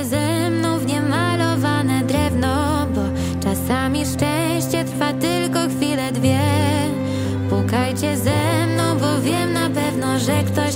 ze mną w niemalowane drewno, bo czasami szczęście trwa tylko chwilę, dwie. Pukajcie ze mną, bo wiem na pewno, że ktoś